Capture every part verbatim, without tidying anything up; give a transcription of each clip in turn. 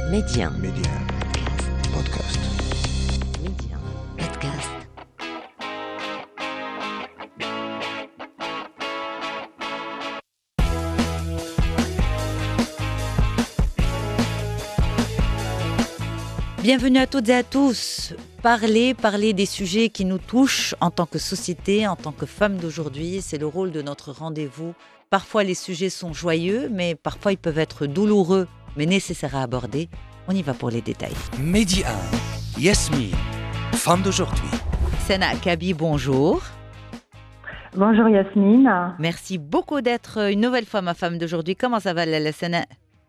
Média. Média. Podcast. Média. Podcast. Bienvenue à toutes et à tous. Parler, parler des sujets qui nous touchent en tant que société, en tant que femmes d'aujourd'hui, c'est le rôle de notre rendez-vous. Parfois les sujets sont joyeux, mais parfois ils peuvent être douloureux, mais nécessaires à aborder. On y va pour les détails. Média un, Yasmine, femme d'aujourd'hui. Sena Kabi, bonjour. Bonjour Yasmine. Merci beaucoup d'être une nouvelle fois ma femme d'aujourd'hui. Comment ça va, Lala Sena?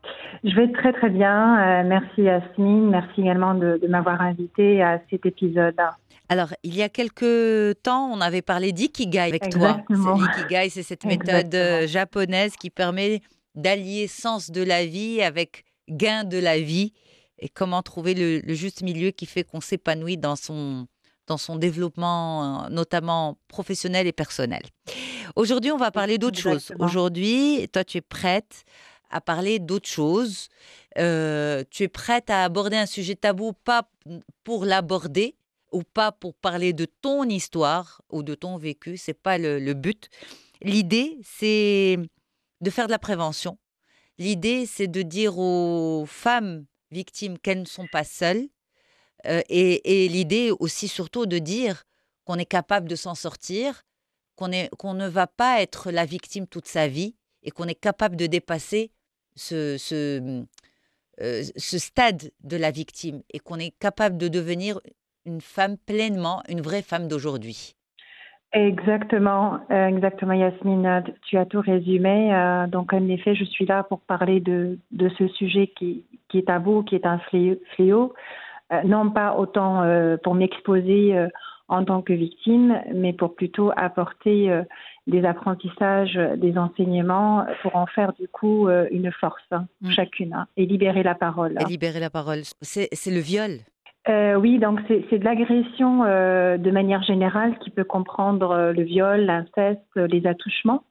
Je vais très très bien. Euh, merci Yasmine. Merci également de, de m'avoir invitée à cet épisode. Alors, il y a quelques temps, on avait parlé d'ikigai avec Exactement. toi. C'est l'ikigai, c'est cette méthode Exactement. euh, japonaise qui permet d'allier sens de la vie avec gain de la vie et comment trouver le, le juste milieu qui fait qu'on s'épanouit dans son, dans son développement, euh, notamment professionnel et personnel. Aujourd'hui, on va parler d'autre chose. Exactement. Aujourd'hui, toi, tu es prête à parler d'autre chose. Euh, tu es prête à aborder un sujet tabou, pas pour l'aborder ou pas pour parler de ton histoire ou de ton vécu. C'est pas le, le but. L'idée, c'est de faire de la prévention. L'idée, c'est de dire aux femmes victimes qu'elles ne sont pas seules. Euh, et, et l'idée aussi, surtout, de dire qu'on est capable de s'en sortir, qu'on est, qu'on ne va pas être la victime toute sa vie et qu'on est capable de dépasser ce, ce, euh, ce stade de la victime et qu'on est capable de devenir une femme pleinement, une vraie femme d'aujourd'hui. Exactement, euh, exactement Yasmine. Tu as tout résumé. Euh, donc en effet, je suis là pour parler de, de ce sujet qui, qui est tabou, qui est un fléau. fléau. Euh, non pas autant euh, pour m'exposer euh, en tant que victime, mais pour plutôt apporter euh, des apprentissages, des enseignements pour en faire du coup euh, une force, hein, Mm. chacune, hein, et libérer la parole. Et libérer la parole. C'est, c'est le viol. Euh, oui, donc c'est, c'est de l'agression euh, de manière générale qui peut comprendre euh, le viol, l'inceste, euh, les attouchements.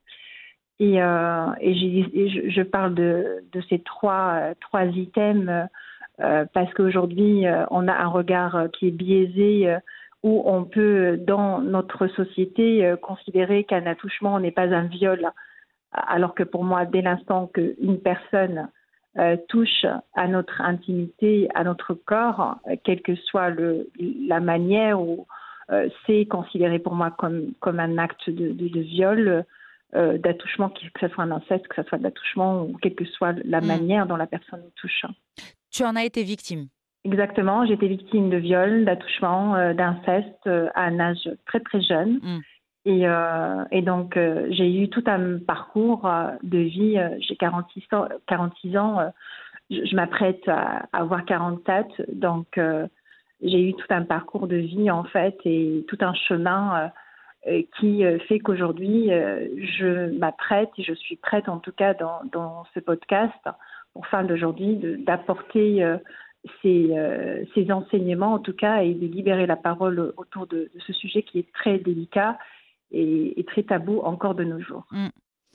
Et, euh, et, j'ai- et je, je parle de, de ces trois, euh, trois items euh, parce qu'aujourd'hui, euh, on a un regard euh, qui est biaisé euh, où on peut, dans notre société, euh, considérer qu'un attouchement n'est pas un viol. Alors que pour moi, dès l'instant qu'une personne euh, touche à notre intimité, à notre corps, euh, quelle que soit le, la manière, où euh, c'est considéré pour moi comme, comme un acte de, de, de viol, euh, d'attouchement, que ce soit un inceste, que ce soit de l'attouchement, ou quelle que soit la Mm. manière dont la personne nous touche. Tu en as été victime. Exactement, j'ai été victime de viol, d'attouchement, euh, d'inceste euh, à un âge très très jeune. Mm. Et, euh, et donc, euh, j'ai eu tout un parcours euh, de vie. Euh, j'ai quarante-six ans. quarante-six ans euh, je, je m'apprête à, à avoir quarante-sept. Donc, euh, j'ai eu tout un parcours de vie, en fait, et tout un chemin euh, euh, qui euh, fait qu'aujourd'hui, euh, je m'apprête, et je suis prête, en tout cas, dans, dans ce podcast, pour fin d'aujourd'hui, de, d'apporter euh, ces, euh, ces enseignements, en tout cas, et de libérer la parole autour de, de ce sujet qui est très délicat et, et très tabou encore de nos jours. Mm.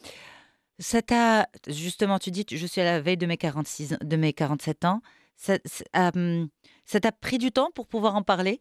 Ça t'a, justement, tu dis, je suis à la veille de mes quarante-six, ans- de mes quarante-sept ans. Ça, c'est, euh, ça t'a pris du temps pour pouvoir en parler?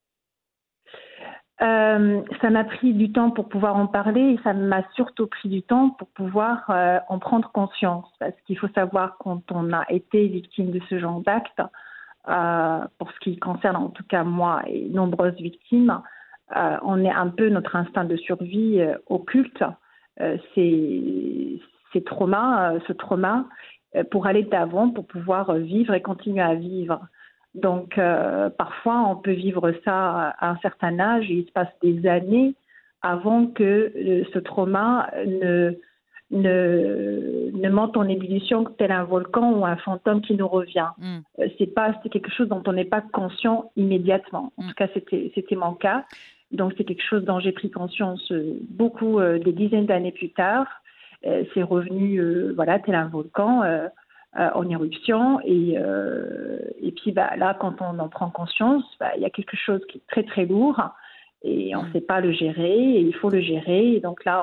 Euh, ça m'a pris du temps pour pouvoir en parler et ça m'a surtout pris du temps pour pouvoir euh, en prendre conscience. Parce qu'il faut savoir quand on a été victime de ce genre d'acte, euh, pour ce qui concerne en tout cas moi et nombreuses victimes, euh, on est un peu notre instinct de survie euh, occulte. Euh, ces, ces traumas, euh, ce trauma, euh, pour aller d'avant, pour pouvoir euh, vivre et continuer à vivre. Donc, euh, parfois, on peut vivre ça à un certain âge et il se passe des années avant que euh, ce trauma ne, ne, ne monte en ébullition tel un volcan ou un fantôme qui nous revient. Mm. Euh, c'est pas, c'est quelque chose dont on n'est pas conscient immédiatement. En Mm. tout cas, c'était, c'était mon cas. Donc, c'est quelque chose dont j'ai pris conscience euh, beaucoup, euh, des dizaines d'années plus tard. Euh, c'est revenu, euh, voilà, tel un volcan. Euh, euh, en éruption et, euh, et puis bah, là quand on en prend conscience, bah, il y a quelque chose qui est très très lourd et on ne Mm. sait pas le gérer et il faut le gérer et donc là on se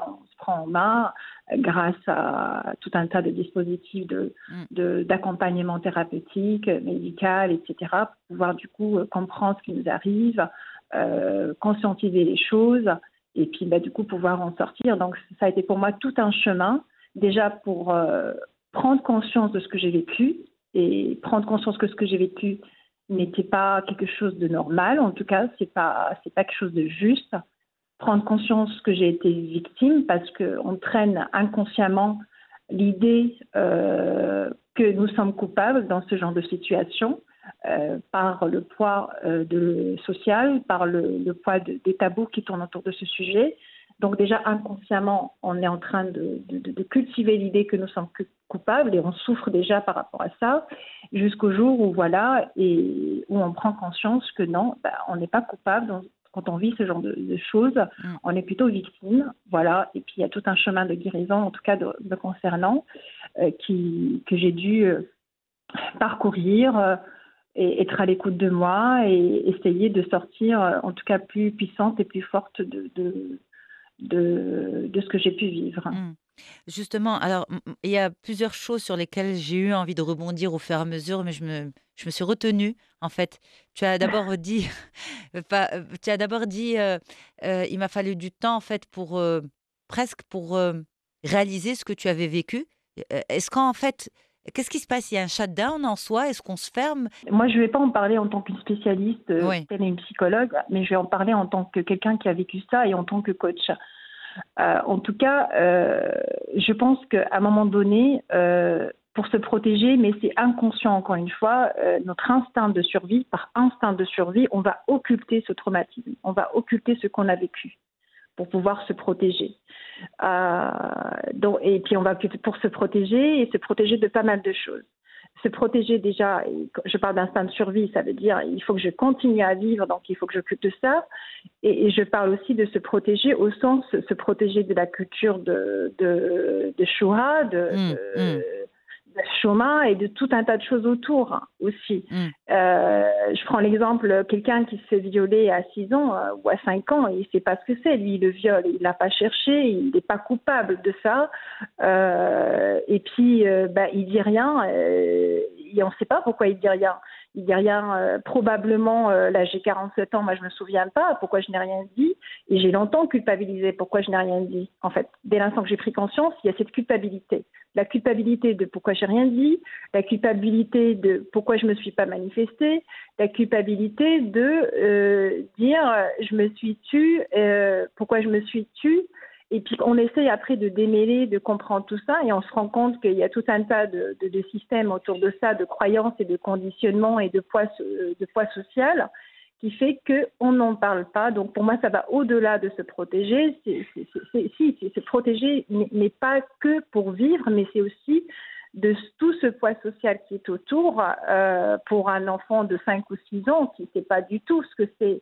prend en main euh, grâce à tout un tas de dispositifs de, Mm. de- d'accompagnement thérapeutique, médical, et cetera, pour pouvoir du coup euh, comprendre ce qui nous arrive, euh, conscientiser les choses et puis bah, du coup pouvoir en sortir. Donc ça a été pour moi tout un chemin, déjà pour euh, prendre conscience de ce que j'ai vécu et prendre conscience que ce que j'ai vécu n'était pas quelque chose de normal, en tout cas, c'est pas, c'est pas quelque chose de juste. Prendre conscience que j'ai été victime parce qu'on traîne inconsciemment l'idée euh, que nous sommes coupables dans ce genre de situation euh, par le poids euh, de, social, par le, le poids de- des tabous qui tournent autour de ce sujet. Donc déjà inconsciemment, on est en train de, de- de cultiver l'idée que nous sommes cu- coupables et on souffre déjà par rapport à ça, jusqu'au jour où voilà et où on prend conscience que non, bah, on n'est pas coupable. Donc, quand on vit ce genre de, de choses, Mm. on est plutôt victime, voilà. Et puis il y a tout un chemin de guérison, en tout cas de, me concernant, euh, qui que j'ai dû euh, parcourir euh, et être à l'écoute de moi et essayer de sortir, euh, en tout cas plus puissante et plus forte de de de, de ce que j'ai pu vivre. Mm. Justement, alors, m- m- il y a plusieurs choses sur lesquelles j'ai eu envie de rebondir au fur et à mesure, mais je me, je me suis retenue, en fait. Tu as d'abord dit, pas- euh, tu as d'abord dit, euh, euh, il m'a fallu du temps, en fait, pour, euh, presque pour euh, réaliser ce que tu avais vécu. Euh, Est-ce qu'en fait, qu'est-ce qui se passe? Il y a un shutdown en soi? Est-ce qu'on se ferme? Moi, je ne vais pas en parler en tant qu'une spécialiste, euh, Oui. telle une psychologue, mais je vais en parler en tant que quelqu'un qui a vécu ça et en tant que coach. Euh, en tout cas, euh, je pense qu'à un moment donné, euh, pour se protéger, mais c'est inconscient encore une fois, euh, notre instinct de survie, par instinct de survie, on va occulter ce traumatisme, on va occulter ce qu'on a vécu pour pouvoir se protéger. Euh, donc, et puis on va pour se protéger et se protéger de pas mal de choses. Se protéger déjà, je parle d'instinct de survie, ça veut dire il faut que je continue à vivre, donc il faut que j'occupe de ça. Et, et je parle aussi de se protéger au sens se protéger de la culture de, de, de Shoah, de, Mm, mm, de, de Shoma et de tout un tas de choses autour hein, aussi. mm. Euh, je prends l'exemple, quelqu'un qui se fait violer à six ans euh, ou à cinq ans, il ne sait pas ce que c'est, lui, le viol, il ne l'a pas cherché, il n'est pas coupable de ça. Euh, et puis, euh, bah, il dit rien, euh, et on ne sait pas pourquoi il dit rien. Il dit rien, euh, probablement, euh, là j'ai quarante-sept ans, moi je ne me souviens pas pourquoi je n'ai rien dit, et j'ai longtemps culpabilisé pourquoi je n'ai rien dit. En fait, dès l'instant que j'ai pris conscience, il y a cette culpabilité. La culpabilité de pourquoi j'ai rien dit, la culpabilité de pourquoi je me suis pas manifestée, la culpabilité de euh, dire euh, je me suis tue, euh, pourquoi je me suis tue, et puis on essaye après de démêler, de comprendre tout ça, et on se rend compte qu'il y a tout un tas de, de, de systèmes autour de ça, de croyances et de conditionnements et de poids, de poids social, qui fait qu'on n'en parle pas. Donc pour moi, ça va au-delà de se protéger. C'est, c'est, c'est, si, c'est, se protéger n'est pas que pour vivre, mais c'est aussi de tout ce poids social qui est autour. Euh, pour un enfant de cinq ou six ans qui ne sait pas du tout ce que c'est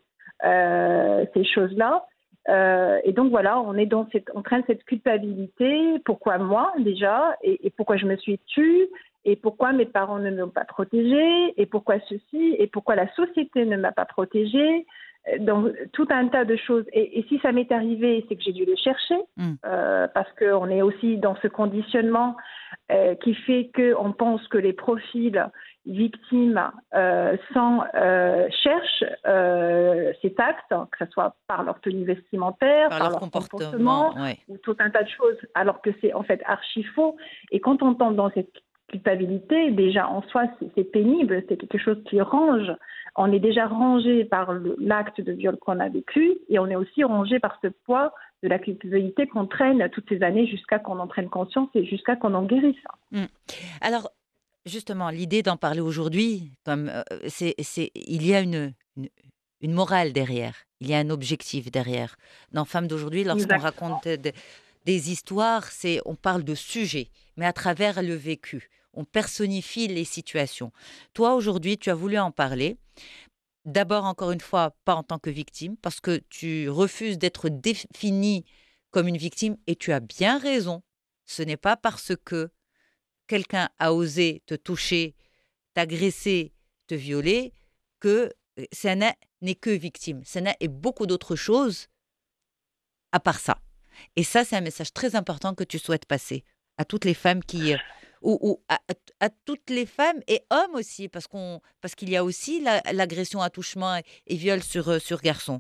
euh, ces choses-là. Euh, et donc voilà, on est dans cette, en train de cette culpabilité. Pourquoi moi déjà, et, et pourquoi je me suis tue, et pourquoi mes parents ne m'ont pas protégée, et pourquoi ceci, et pourquoi la société ne m'a pas protégée. Donc tout un tas de choses. Et, et si ça m'est arrivé, c'est que j'ai dû le chercher, Mm. euh, parce qu'on est aussi dans ce conditionnement euh, qui fait qu'on pense que les profils victimes euh, sans, euh, cherchent euh, ces actes, que ce soit par leur tenue vestimentaire, Par par leur leur comportement, comportement, ouais. ou tout un tas de choses, alors que c'est en fait archi faux. Et quand on tombe dans cette culpabilité, déjà en soi, c'est, c'est pénible, c'est quelque chose qui range. On est déjà rangé par le, l'acte de viol qu'on a vécu, et on est aussi rangé par ce poids de la culpabilité qu'on traîne toutes ces années jusqu'à qu'on en prenne conscience et jusqu'à qu'on en guérisse. Mm. Alors, justement, l'idée d'en parler aujourd'hui, comme euh, c'est, c'est, il y a une, une, une morale derrière, il y a un objectif derrière. Dans Femmes d'aujourd'hui, lorsqu'on Exactement. raconte de- des histoires, c'est, on parle de sujets, mais à travers le vécu. On personnifie les situations. Toi, aujourd'hui, tu as voulu en parler. D'abord, encore une fois, pas en tant que victime, parce que tu refuses d'être définie comme une victime, et tu as bien raison. Ce n'est pas parce que quelqu'un a osé te toucher, t'agresser, te violer, que euh, Sana n'est que victime. Sana est beaucoup d'autres choses à part ça. Et ça, c'est un message très important que tu souhaites passer à toutes les femmes qui... euh, ou, ou à, à- à toutes les femmes et hommes aussi, parce qu'on, parce qu'il y a aussi la- l'agression, attouchement et, et viol sur, euh, sur garçon.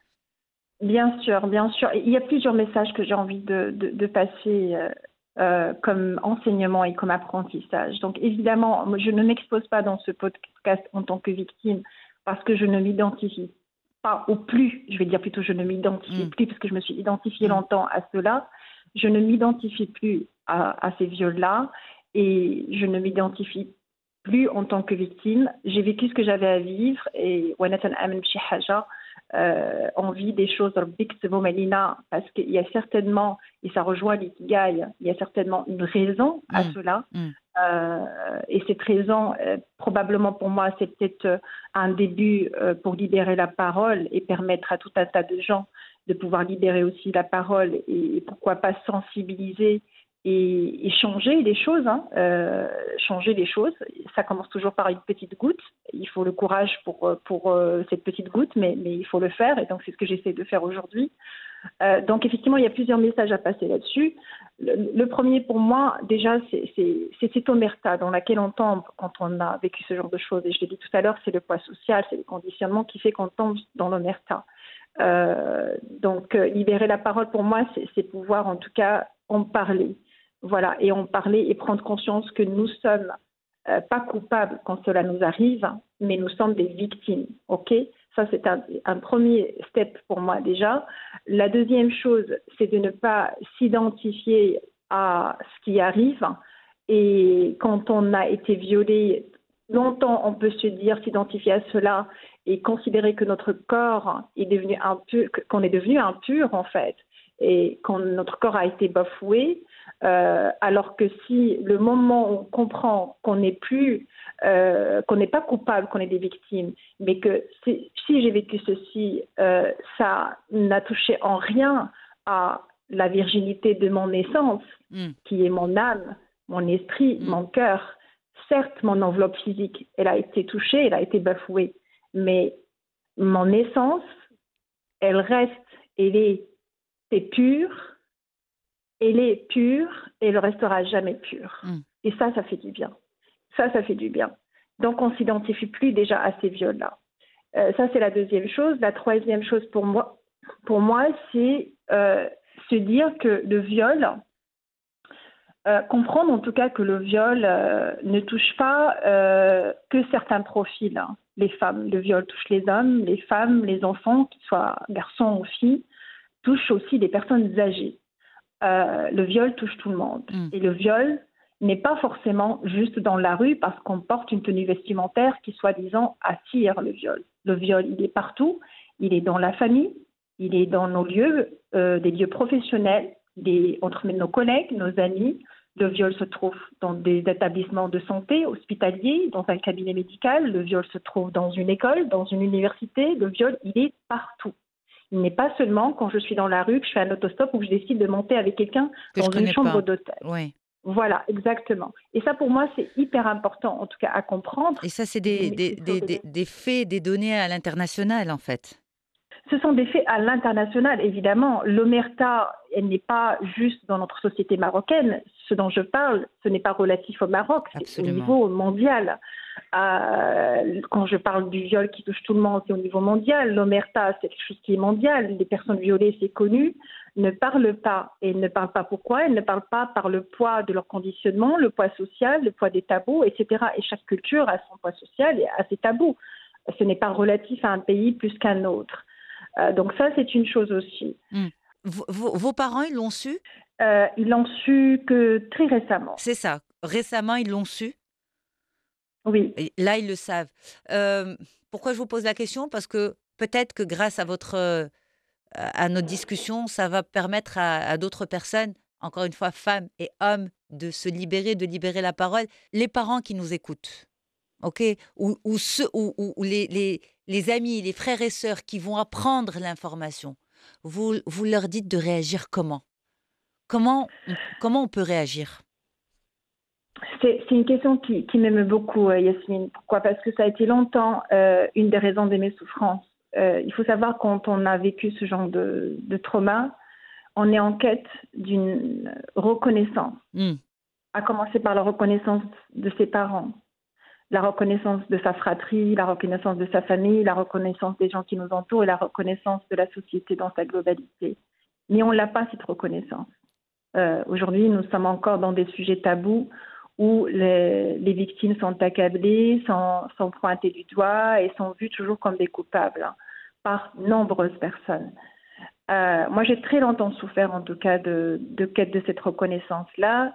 Bien sûr, bien sûr. Il y a plusieurs messages que j'ai envie de, de, de passer euh, euh, comme enseignement et comme apprentissage. Donc évidemment, moi, je ne m'expose pas dans ce podcast en tant que victime parce que je ne m'identifie pas au plus, je vais dire plutôt je ne m'identifie Mm. plus parce que je me suis identifiée Mm. longtemps à cela. Je ne m'identifie plus à, à ces viols-là et je ne m'identifie plus en tant que victime. J'ai vécu ce que j'avais à vivre et وأنا تنآمن بشي حاجة euh, on vit des choses ربي كتبهم علينا parce qu'il y a certainement, et ça rejoint l'ikigai, il y a certainement une raison à Mm. cela. Mm. Euh, et cette raison, euh, probablement pour moi, c'est peut-être euh, un début euh, pour libérer la parole et permettre à tout un tas de gens de pouvoir libérer aussi la parole et, et pourquoi pas sensibiliser et, et changer les choses, hein, euh, changer les choses. Ça commence toujours par une petite goutte. Il faut le courage pour, pour euh, cette petite goutte, mais, mais il faut le faire. Et donc, c'est ce que j'essaie de faire aujourd'hui. Euh, donc, effectivement, il y a plusieurs messages à passer là-dessus. Le, le premier, pour moi, déjà, c'est, c'est, c'est cette omerta dans laquelle on tombe quand on a vécu ce genre de choses. Et je l'ai dit tout à l'heure, c'est le poids social, c'est le conditionnement qui fait qu'on tombe dans l'omerta. Euh, donc, euh, libérer la parole, pour moi, c'est, c'est pouvoir, en tout cas, en parler. Voilà, et en parler et prendre conscience que nous sommes euh, pas coupables quand cela nous arrive, mais nous sommes des victimes, ok? Ça, c'est un, un premier step pour moi déjà. La deuxième chose, c'est de ne pas s'identifier à ce qui arrive. Et quand on a été violé, longtemps, on peut se dire, s'identifier à cela et considérer que notre corps est devenu impur, qu'on est devenu impur en fait, et quand notre corps a été bafoué, euh, alors que si le moment où on comprend qu'on n'est plus, euh, qu'on n'est pas coupable, qu'on est des victimes, mais que si, si j'ai vécu ceci, euh, ça n'a touché en rien à la virginité de mon essence, Mm. qui est mon âme, mon esprit, Mm. mon cœur. Certes, mon enveloppe physique, elle a été touchée, elle a été bafouée, mais mon essence, elle reste, elle est, c'est pure, elle est pure et elle restera jamais pure. Mm. Et ça, ça fait du bien. Ça, ça fait du bien. Donc, on s'identifie plus déjà à ces viols-là. Euh, ça, c'est la deuxième chose. La troisième chose pour moi, pour moi, c'est euh, se dire que le viol, euh, comprendre en tout cas que le viol euh, ne touche pas euh, que certains profils, hein. Les femmes. Le viol touche les hommes, les femmes, les enfants, qu'ils soient garçons ou filles, touche aussi des personnes âgées. Euh, le viol touche tout le monde. Mm. Et le viol n'est pas forcément juste dans la rue parce qu'on porte une tenue vestimentaire qui, soi-disant, attire le viol. Le viol, il est partout. Il est dans la famille, il est dans nos lieux, euh, des lieux professionnels, il est entre nos collègues, nos amis. Le viol se trouve dans des établissements de santé, hospitaliers, dans un cabinet médical. Le viol se trouve dans une école, dans une université. Le viol, il est partout. Il n'est pas seulement quand je suis dans la rue, que je fais un autostop ou que je décide de monter avec quelqu'un Que je dans une connais chambre pas. d'hôtel. Ouais. Voilà, exactement. Et ça, pour moi, c'est hyper important, en tout cas, à comprendre. Et ça, c'est des, Mais des, il faut des, que- des, des faits, des données à l'international, en fait. Ce sont des faits à l'international, évidemment. L'omerta, elle n'est pas juste dans notre société marocaine. Ce dont je parle, ce n'est pas relatif au Maroc, c'est au Absolument. niveau mondial. Euh, quand je parle du viol qui touche tout le monde, c'est au niveau mondial. L'omerta, c'est quelque chose qui est mondial. Les personnes violées, c'est connu, ne parlent pas. Et elles ne parlent pas pourquoi? Elles ne parlent pas par le poids de leur conditionnement, le poids social, le poids des tabous, et cetera. Et chaque culture a son poids social et a ses tabous. Ce n'est pas relatif à un pays plus qu'un autre. Euh, donc ça, c'est une chose aussi. Mm. Vos, vos- vos parents, ils l'ont su? Euh, ils l'ont su que très récemment. C'est ça. Récemment, ils l'ont su. Oui. Et là, ils le savent. Euh, pourquoi je vous pose la question? Parce que peut-être que grâce à votre, euh, à notre discussion, ça va permettre à, à d'autres personnes, encore une fois, femmes et hommes, de se libérer, de libérer la parole. Les parents qui nous écoutent, ok? Ou, ou, ceux, ou, ou- ou les, les, les amis, les frères et sœurs qui vont apprendre l'information, vous, vous leur dites de réagir comment? Comment, on- comment on peut réagir? C'est, c'est une question qui, qui m'aime beaucoup, euh, Yasmine. Pourquoi? Parce que ça a été longtemps euh, une des raisons de mes souffrances. Euh, il faut savoir quand on a vécu ce genre de, de trauma, on est en quête d'une reconnaissance, Mm. à commencer par la reconnaissance de ses parents, la reconnaissance de sa fratrie, la reconnaissance de sa famille, la reconnaissance des gens qui nous entourent et la reconnaissance de la société dans sa globalité. Mais on ne l'a pas, cette reconnaissance. Euh, aujourd'hui, nous sommes encore dans des sujets tabous où les, les victimes sont accablées, sont, sont pointées du doigt et sont vues toujours comme des coupables hein, par nombreuses personnes. Euh, moi, j'ai très longtemps souffert, en tout cas, de, de quête de cette reconnaissance-là.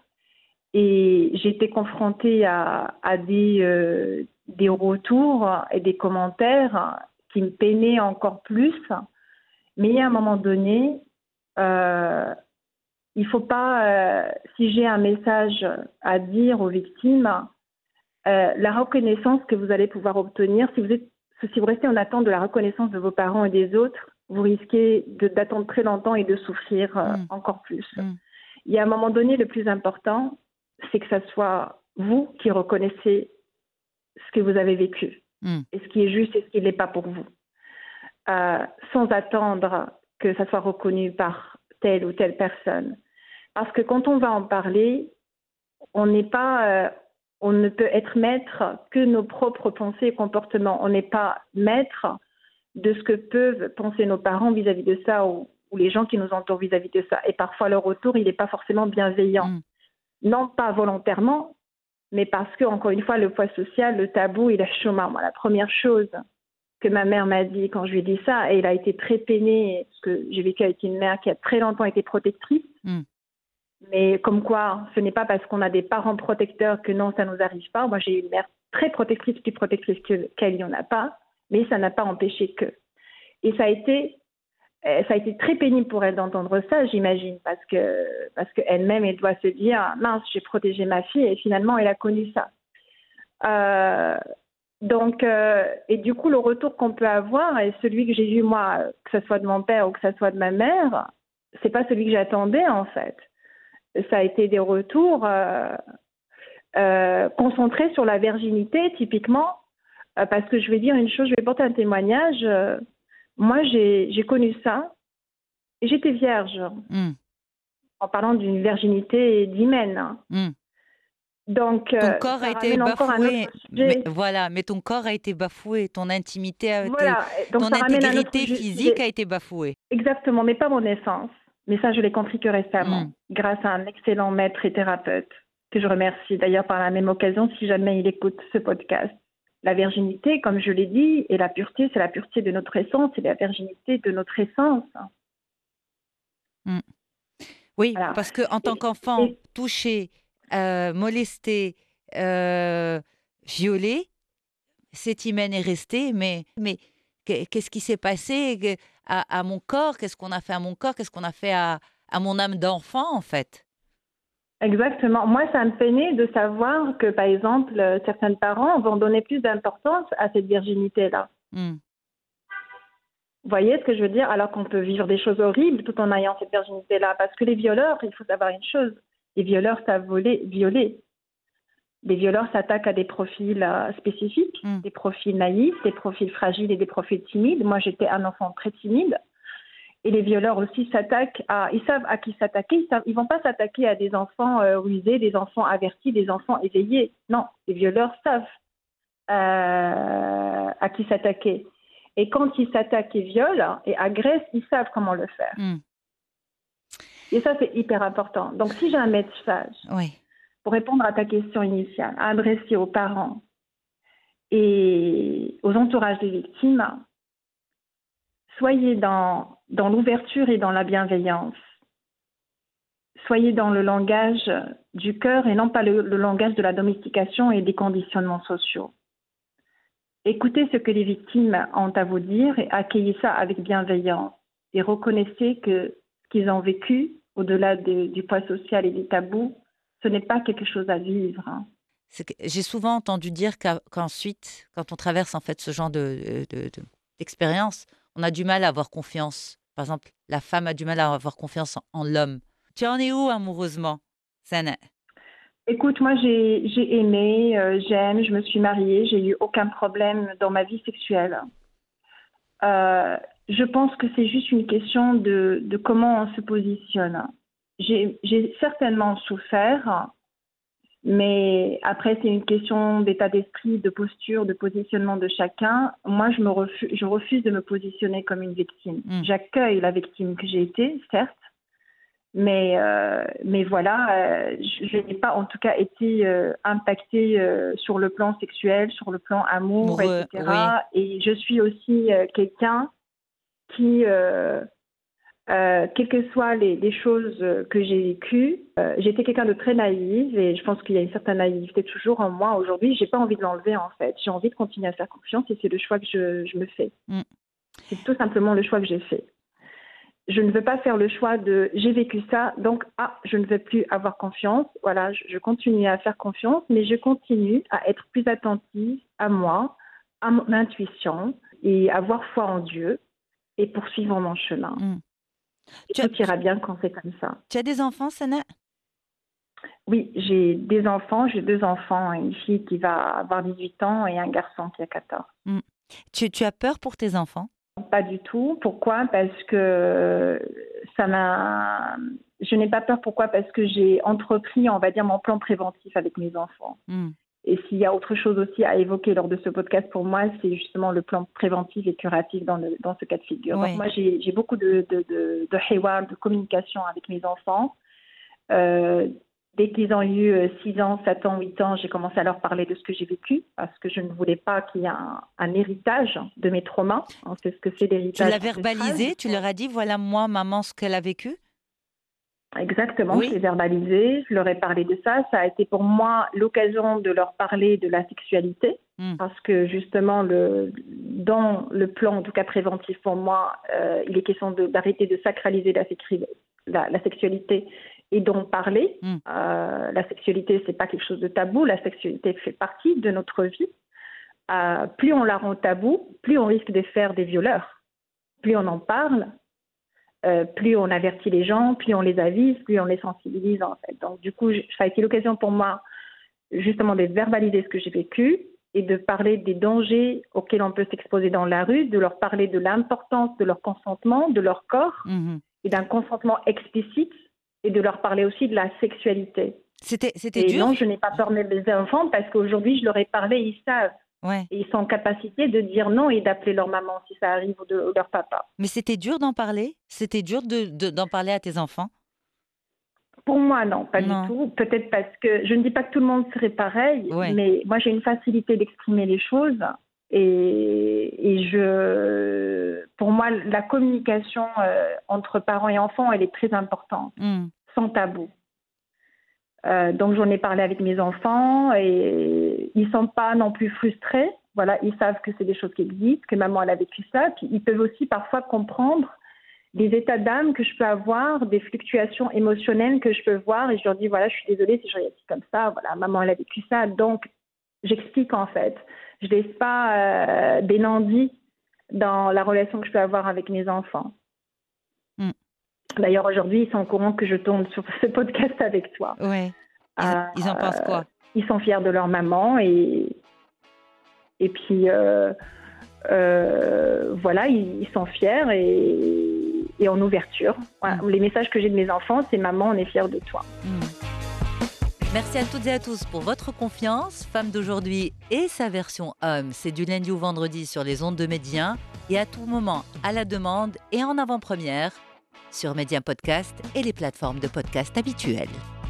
Et j'ai été confrontée à, à des, euh, des retours et des commentaires qui me peinaient encore plus. Mais à un moment donné, euh, il ne faut pas, euh, si j'ai un message à dire aux victimes, euh, la reconnaissance que vous allez pouvoir obtenir, si vous, êtes, si vous restez en attente de la reconnaissance de vos parents et des autres, vous risquez de, d'attendre très longtemps et de souffrir euh, Mm. encore plus. Mm. Il y a un moment donné, le plus important, c'est que ce soit vous qui reconnaissez ce que vous avez vécu, Mm. et ce qui est juste et ce qui ne l'est pas pour vous, euh, sans attendre que ça soit reconnu par telle ou telle personne. Parce que quand on va en parler, on n'est pas, euh, on ne peut être maître que nos propres pensées et comportements. On n'est pas maître de ce que peuvent penser nos parents vis-à-vis de ça ou, ou les gens qui nous entourent vis-à-vis de ça. Et parfois, leur retour, il n'est pas forcément bienveillant. Mm. Non pas volontairement, mais parce que, encore une fois, le poids social, le tabou et la chômage. Moi, la première chose que ma mère m'a dit quand je lui ai dit ça, et elle a été très peinée, parce que j'ai vécu avec une mère qui a très longtemps été protectrice, Mm. mais comme quoi, ce n'est pas parce qu'on a des parents protecteurs que non, ça ne nous arrive pas. Moi, j'ai une mère très protectrice, plus protectrice que, qu'elle, il n'y en a pas, mais ça n'a pas empêché que. Et ça a été... Ça a été très pénible pour elle d'entendre ça, j'imagine, parce que parce qu'elle-même, elle doit se dire mince, j'ai protégé ma fille et finalement, elle a connu ça. Euh, donc, euh, et du coup, le retour qu'on peut avoir et celui que j'ai eu moi, que ce soit de mon père ou que ce soit de ma mère, c'est pas celui que j'attendais en fait. Ça a été des retours euh, euh, concentrés sur la virginité, typiquement, euh, parce que je vais dire une chose, je vais porter un témoignage. Euh, Moi, j'ai, j'ai connu ça et j'étais vierge, Mm. en parlant d'une virginité d'hymen. Mm. Donc, Ton euh, corps ça a été ramène encore un bafoué, autre mais sujet. voilà, mais ton corps a été bafoué, ton intimité a été, Voilà, donc ton ça ramène un autre intégrité ju- physique sujet. a été bafouée. Exactement, mais pas mon essence. Mais ça, je l'ai compris que récemment, Mm. grâce à un excellent maître et thérapeute, que je remercie d'ailleurs par la même occasion si jamais il écoute ce podcast. La virginité, comme je l'ai dit, et la pureté, c'est la pureté de notre essence, c'est la virginité de notre essence. Mm. Oui, Voilà. parce que en tant Et, qu'enfant et touché, euh, molesté, euh, violé, cet hymen est resté, mais, mais qu'est- qu'est-ce qui s'est passé que- à, à mon corps? Qu'est-ce qu'on a fait à mon corps? Qu'est-ce qu'on a fait à, à mon âme d'enfant, en fait? Exactement. Moi, ça me peinait de savoir que, par exemple, euh, certains parents vont donner plus d'importance à cette virginité-là. Mm. Vous voyez ce que je veux dire? Alors qu'on peut vivre des choses horribles tout en ayant cette virginité-là. Parce que les violeurs, il faut savoir une chose, les violeurs savent voler, violer. Les violeurs s'attaquent à des profils euh, spécifiques, Mm. des profils naïfs, des profils fragiles et des profils timides. Moi, j'étais un enfant très timide. Et les violeurs aussi s'attaquent à, ils savent à qui s'attaquer. Ils savent, ils vont pas s'attaquer à des enfants euh, rusés, des enfants avertis, des enfants éveillés. Non, les violeurs savent euh, à qui s'attaquer. Et quand ils s'attaquent et violent et agressent, ils savent comment le faire. Mm. Et ça, c'est hyper important. Donc, si j'ai un message Oui. pour répondre à ta question initiale, à adresser aux parents et aux entourages des victimes, soyez dans, dans l'ouverture et dans la bienveillance. Soyez dans le langage du cœur et non pas le, le langage de la domestication et des conditionnements sociaux. Écoutez ce que les victimes ont à vous dire et accueillez ça avec bienveillance. Et reconnaissez que ce qu'ils ont vécu, au-delà de, du poids social et des tabous, ce n'est pas quelque chose à vivre. C'est que j'ai souvent entendu dire qu'à- qu'ensuite, quand on traverse en fait ce genre de, de- de- d'expérience, on a du mal à avoir confiance. Par exemple, la femme a du mal à avoir confiance en, en l'homme. Tu en es où amoureusement, Sana? Écoute, moi j'ai, j'ai aimé, euh, j'aime, je me suis mariée, j'ai eu aucun problème dans ma vie sexuelle. Euh, je pense que c'est juste une question de, de comment on se positionne. J'ai, j'ai certainement souffert, mais après, c'est une question d'état d'esprit, de posture, de positionnement de chacun. Moi, je, me refuse, je refuse de me positionner comme une victime. Mm. J'accueille la victime que j'ai été, certes, mais, euh, mais voilà, euh, je, je n'ai pas en tout cas été euh, impactée euh, sur le plan sexuel, sur le plan amour, Amoureux, et cetera. Et je suis aussi euh, quelqu'un qui... Euh, Euh, quelles que soient les, les choses que j'ai vécues, euh, j'étais quelqu'un de très naïve et je pense qu'il y a une certaine naïveté toujours en moi aujourd'hui. J'ai pas envie de l'enlever en fait. J'ai envie de continuer à faire confiance et c'est le choix que je, je me fais. Mm. C'est tout simplement le choix que j'ai fait. Je ne veux pas faire le choix de j'ai vécu ça, donc ah, je ne veux plus avoir confiance. Voilà, je, je continue à faire confiance, mais je continue à être plus attentive à moi, à mon intuition et à avoir foi en Dieu et poursuivre mon chemin. Mm. Et Tu as, tout ira bien quand c'est comme ça. tu as des enfants, Sana? Oui, j'ai des enfants, j'ai deux enfants, une fille qui va avoir dix-huit ans et un garçon qui a quatorze. Mm. Tu, tu as peur pour tes enfants? Pas du tout. Pourquoi? Parce que ça m'a... Je n'ai pas peur. Pourquoi? Parce que j'ai entrepris, on va dire, mon plan préventif avec mes enfants. Mm. Et s'il y a autre chose aussi à évoquer lors de ce podcast, pour moi, c'est justement le plan préventif et curatif dans, le, dans ce cas de figure. Oui. Donc moi, j'ai, j'ai beaucoup de, de, de, de hiwar, de communication avec mes enfants. Euh, dès qu'ils ont eu six ans, sept ans, huit ans, j'ai commencé à leur parler de ce que j'ai vécu parce que je ne voulais pas qu'il y ait un, un héritage de mes traumas. On sait ce que c'est Tu l'héritage. l'as verbalisé? Tu leur as dit, voilà moi, maman, ce qu'elle a vécu? Exactement, Oui. je l'ai verbalisé, je leur ai parlé de ça. Ça a été pour moi l'occasion de leur parler de la sexualité, Mm. parce que justement, le, dans le plan, en tout cas préventif pour moi, euh, il est question de, d'arrêter de sacraliser la, sécri- la, la sexualité et d'en parler. Mm. Euh, la sexualité, c'est pas quelque chose de tabou, la sexualité fait partie de notre vie. Euh, plus on la rend tabou, plus on risque de faire des violeurs. Plus on en parle, Euh, plus on avertit les gens, plus on les avise, plus on les sensibilise en fait. Donc du coup, ça a été l'occasion pour moi justement de verbaliser ce que j'ai vécu et de parler des dangers auxquels on peut s'exposer dans la rue, de leur parler de l'importance de leur consentement, de leur corps Mhm. et d'un consentement explicite et de leur parler aussi de la sexualité. C'était, c'était Et dur? non, je n'ai pas peur de mes enfants parce qu'aujourd'hui, je leur ai parlé, ils savent. Ouais. Et ils sont en capacité de dire non et d'appeler leur maman si ça arrive ou, de, ou leur papa. Mais c'était dur d'en parler? C'était dur de, de- d'en parler à tes enfants? Pour moi, non, pas Non. du tout. Peut-être parce que je ne dis pas que tout le monde serait pareil, Ouais. mais moi j'ai une facilité d'exprimer les choses et, et je, pour moi, la communication euh, entre parents et enfants, elle est très importante, Mm. sans tabou. Euh, donc j'en ai parlé avec mes enfants et ils sont pas non plus frustrés. Voilà, ils savent que c'est des choses qui existent, que maman elle a vécu ça. Puis ils peuvent aussi parfois comprendre des états d'âme que je peux avoir, des fluctuations émotionnelles que je peux voir. Et je leur dis voilà, je suis désolée si je réagis comme ça. Voilà, maman elle a vécu ça. Donc j'explique en fait. Je laisse pas euh, des non-dits dans la relation que je peux avoir avec mes enfants. Mm. D'ailleurs, aujourd'hui, ils sont au courant que je tourne sur ce podcast avec toi. Ouais. Ils, Euh, ils en pensent quoi? Ils sont fiers de leur maman et, et puis euh, euh, voilà, ils, ils sont fiers et, et en ouverture. Voilà. Mm. Les messages que j'ai de mes enfants, c'est maman, on est fiers de toi. Mm. Merci à toutes et à tous pour votre confiance. Femme d'aujourd'hui et sa version homme, c'est du lundi au vendredi sur les ondes de Média et à tout moment à la demande et en avant-première sur Média Podcast et les plateformes de podcast habituelles.